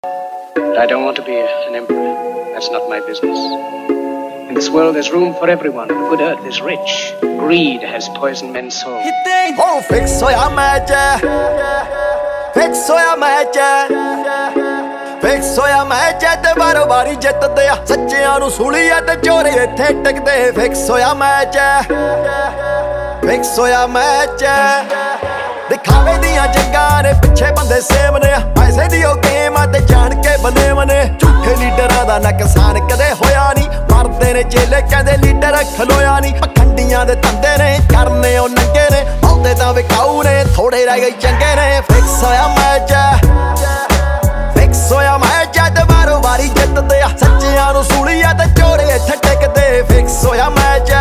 But I don't want to be an emperor. That's not my business. In this world there's room for everyone. The good earth is rich. Greed has poisoned men's souls. Oh, fix hoya match, fix hoya match, fix hoya match te ਬਾਰੋ ਬਾਰੀ ਜਿੱਤਦੇ ਆ ਸੱਚਿਆਂ ਨੂੰ ਸੂਲੀਆ ਤੇ ਚੋਰੇ ਇੱਥੇ ਟਿਕਦੇ fix ਹੋਇਆ match fix ਹੋਇਆ ਮੈਚ ਦਿਖਾਵੇ ਦੀਆਂ ਜੰਗਾਂ ਨੇ ਪਿੱਛੇ ਬੰਦੇ ਸੇਮ ਨੇ ਪੈਸੇ ਦੀ ਉਹ ਗੇਮ ਆ ਤੇ ਜਾਣ ਕੇ ਬਨੇ ਮਨੇ ਝੂਠੇ ਲੀਡਰਾਂ ਦਾ ਨੁਕਸਾਨ ਕਦੇ ਹੋਇਆ ਨਹੀਂ ਮਰਦੇ ਨੇ ਚੇਲੇ ਕਹਿੰਦੇ ਲੀਡਰ ਖਲੋਇਆ ਨਹੀਂ ਪਖੰਡੀਆਂ ਦੇ ਧੰਦੇ ਨੇ ਕਰਨੇ ਉਹ ਨੰਗੇ ਨੇ ਬਹੁਤੇ ਤਾਂ ਵਿਕਾਊ ਨੇ ਥੋੜੇ ਰਹਿ ਗਏ ਚੰਗੇ ਨੇ ਫਿਕਸ ਹੋਇਆ ਮੈਚ ਫਿਕਸ ਹੋਇਆ ਮੈਚ ਤੇ ਬਾਰੋ ਬਾਰੀ ਜਿੱਤਦੇ ਆ ਸੱਚਿਆਂ ਨੂੰ ਸੂਲੀਆ ਤੇ ਚੋਰੇ ਇੱਥੇ ਟਿਕਦੇ ਫਿਕਸ ਹੋਇਆ ਮੈਚ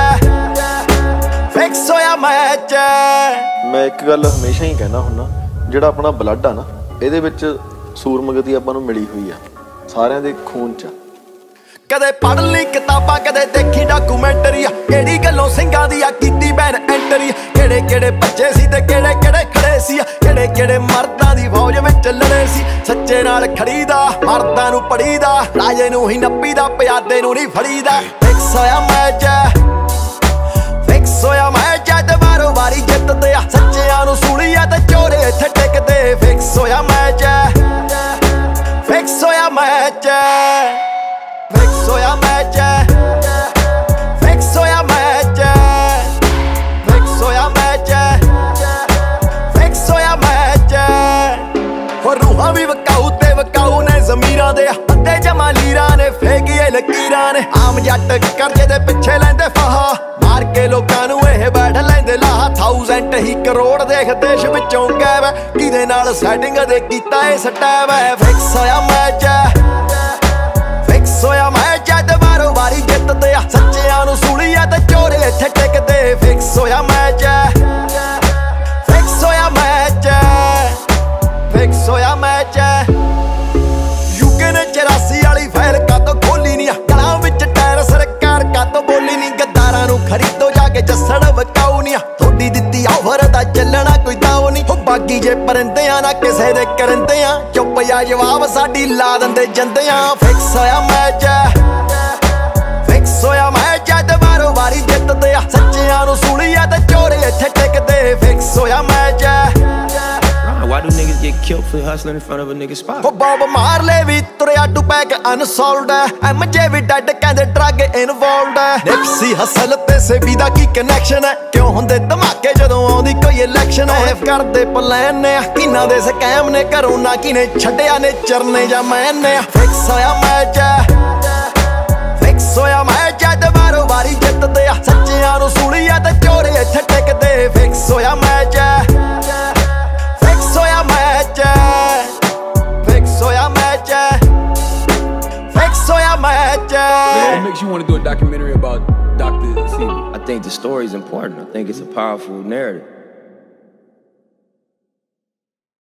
ਫਿਕਸ ਹੋਇਆ ਮੈਚ ਮੈਂ ਇੱਕ ਗੱਲ ਹਮੇਸ਼ਾ ਹੀ ਕਹਿਣਾ ਹੁੰਦਾ ਜਿਹੜਾ ਆਪਣਾ ਬਲੱਡ ਆ ਨਾ ਇਹਦੇ ਵਿੱਚ ਸੂਰਮਗਤੀ ਆਪਾਂ ਨੂੰ ਮਿਲੀ ਹੋਈ ਆ ਸਾਰਿਆਂ ਦੇ ਖੂਨ 'ਚ ਕਦੇ ਪੜ੍ਹ ਲਈ ਕਿਤਾਬਾਂ ਕਦੇ ਦੇਖੀ ਡਾਕੂਮੈਂਟਰੀ ਆ ਕਿਹੜੀ ਗੱਲੋਂ ਸਿੰਘਾਂ ਦੀ ਆ ਕੀਤੀ ਬੈਨ ਐਂਟਰੀ ਕਿਹੜੇ ਕਿਹੜੇ ਬੱਚੇ ਸੀ ਤੇ ਕਿਹੜੇ ਕਿਹੜੇ ਖੜੇ ਸੀ ਕਿਹੜੇ ਕਿਹੜੇ ਮਰਦਾਂ ਦੀ ਫੌਜ ਵਿੱਚ ਲੜੇ ਸੀ ਸੱਚੇ ਨਾਲ ਖੜੀਦਾ ਮਰਦਾਂ ਨੂੰ ਪੜੀਦਾ ਰਾਜੇ ਨੂੰ ਹੀ ਨੱਪੀਦਾ ਪਿਆਦੇ ਨੂੰ ਨਹੀਂ ਫੜੀਦਾ ਫਿਕਸ ਹੋਇਆ ਮੈਚ ਫਿਕਸ ਹੋਇਆ ਮੈਚ ਤੇ ਬਾਰੋ ਬਾਰੀ ਜਿੱਤਦੇ ਆ ਸੱਚਿਆਂ ਨੂੰ ਸੂਲੀਆ ਤੇ ਚੋਰੇ ਇੱਥੇ ਟਿਕਦੇ ਫਿਕਸ ਹੋਇਆ ਮੈਚ ਫਿਕਸ ਹੋਇਆ ਮੈਚ ਫਿਕਸ ਹੋਇਆ ਮੈਚ ਫਿਕਸ ਹੋਇਆ ਮੈਚ ਫਿਕਸ ਹੋਇਆ ਮੈਚ ਫਿਕਸ ਹੋਇਆ ਮੈਚ ਹੋ ਰੂਹਾਂ ਵੀ ਵਕਾਊ ਤੇ ਵਕਾਊ ਨੇ ਜ਼ਮੀਰਾਂ ਦੇ ਅੱਧੇ ਜਮਾ ਲੀਰਾਂ ਨੇ ਫੇਕੀਏ ਲਕੀਰਾਂ ਨੇ ਆਮ ਜੱਟ ਕਰਜ਼ੇ ਦੇ ਪਿੱਛੇ ਲੈਂਦੇ ਫਾਹਾ ਮਾਰ ਕੇ ਲੋਕਾਂ ਨੂੰ ਇਹ ਬੈਠ ਲੈਂਦੇ ਲਾਹ 1000 ਹੀ ਕਰੋੜ ਦੇਖ ਦੇਸ਼ ਵਿੱਚੋਂ ਗਾਇਬ ਕਿਹਦੇ ਨਾਲ ਸੈਟਿੰਗ ਦੇ ਕੀਤਾ ਇਹ ਸਟੈਪ ਹੈ ਫਿਕਸ ਹੋਇਆ ਮੈਚ ਫਿਕਸ ਹੋਇਆ ਮੈਚ ਤੇ ਬਾਰੋ ਬਾਰੀ ਜਿੱਤਦੇ ਆ ਸੱਚਿਆਂ ਨੂੰ ਸੂਲੀਆ ਤੇ ਚੋਰੇ ਇੱਥੇ ਟਿਕਦੇ ਫਿਕਸ ਹੋਇਆ ਮੈਚ ਫਿਕਸ ਹੋਇਆ ਮੈਚ ਫਿਕਸ ਹੋਇਆ ਮੈਚ ਯੂਕੇ ਨੇ 84 ਵਾਲੀ ਫਾਈਲ ਕਾਤੋਂ ਖੋਲੀ ਨਹੀਂ ਗਲਾਂ ਵਿੱਚ ਟਾਇਰ ਸਰਕਾਰ ਕਾਤੋਂ ਬੋਲੀ ਨਹੀਂ ਗੱਦਾਰਾਂ ਨੂੰ ਖਰੀਦੋ ਜਾ ਕੇ ਜੱਸਣ ਵਕਾਉ ਨਹੀਂ ਥੋੜੀ ਦਿੱਤੀ ਆਫਰ ਦਾ ਚੱਲਣਾ ਕੋਈ ਦਾਉ ਨਹੀਂ ਹੋ ਬਾਗੀ ਜੇ ਪਰਿੰਦਿਆਂ ਨਾ ਕਿਸੇ ਦੇ ਕਰੰਦਿਆਂ ਚੁੱਪ ਜਾ ਜਵਾਬ ਸਾਡੀ ਲਾ ਦਿੰਦੇ ਜੰਦਿਆਂ ਫਿਕਸ ਹੋਇਆ ਮੈਚ ਫਿਕਸ ਹੋਇਆ ਮੈਚ ਤੇ ਬਾਰੋ ਬਾਰੀ ਜਿੱਤਦੇ ਆ ਸੱਚਿਆਂ ਨੂੰ ਸੂਲੀਆ ਤੇ ਚੋਰੇ ਇੱਥੇ ਟਿਕਦੇ ਫਿਕਸ ਹੋਇਆ match Why do niggas get killed for hustling in front of a nigga's spot? ਹੋ ਬੌਬ ਮਾਰ ਲੈ ਵੀ ਤੁਰਿਆ ਟੂ ਪੈਕ ਅਨਸੋਲਡ ਐਮਜੇ ਵੀ ਡੈਡ ਕਹਿੰਦੇ ਡਰੱਗ ਇਨਵੋਲਵਡ ਨਿਪਸੀ ਹਸਲ ਤੇ ਸੇਵੀ ਦਾ ਕੀ ਕਨੈਕਸ਼ਨ ਹੈ ਕਿਉਂ ਹੁੰਦੇ ਧਮਾਕੇ ਜਦੋਂ ਆਉਂਦੀ ਕੋਈ ਇਲੈਕਸ਼ਨ ਹੈ ਕਰਦੇ ਪਲਾਨ ਨੇ ਕਿਨਾਂ ਦੇ ਸਕੈਮ ਨੇ ਘਰੋਂ ਨਾ ਕਿਨੇ ਛੱਡਿਆ ਨੇ ਚਰਨੇ ਜਾਂ ਮੈਨੇ ਫਿਕਸ ਹੋਇਆ ਮੈਚ ਫਿਕਸ ਹੋਇਆ ਮੈਚ ਤੇ ਬਾਰੋ ਬਾਰੀ ਜਿੱਤਦੇ ਆ ਸੱਚਿਆਂ ਨੂੰ ਸੂਲੀਆ ਤੇ ਚੋਰੇ ਇੱਥੇ ਟਿਕਦੇ ਫਿਕਸ ਹੋਇਆ ਮੈਚ ਫਿਕਸ ਹੋਇਆ ਮੈਚ ਫਿਕਸ ਹੋਇਆ ਮੈਚ ਫਿਕਸ ਹੋਇਆ match What makes you want to do a documentary about Dr. Sebi? I think the story is important. I think it's a powerful narrative.